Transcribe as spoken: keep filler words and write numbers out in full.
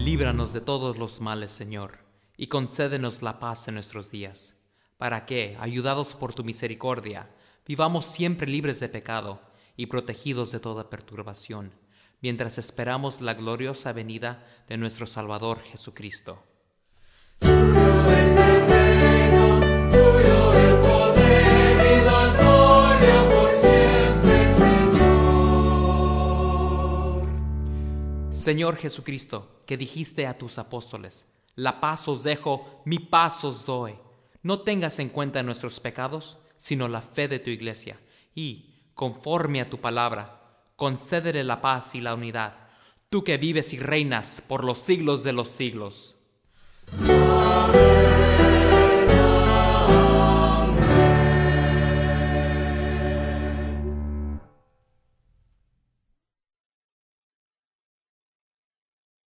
Líbranos de todos los males, Señor, y concédenos la paz en nuestros días, para que, ayudados por tu misericordia, vivamos siempre libres de pecado y protegidos de toda perturbación, mientras esperamos la gloriosa venida de nuestro Salvador Jesucristo. Tuyo es el reino, tuyo el poder y la gloria por siempre, Señor. Señor Jesucristo, que dijiste a tus apóstoles, la paz os dejo, mi paz os doy. No tengas en cuenta nuestros pecados, sino la fe de tu iglesia, y, conforme a tu palabra, concédele la paz y la unidad, tú que vives y reinas por los siglos de los siglos. Amén.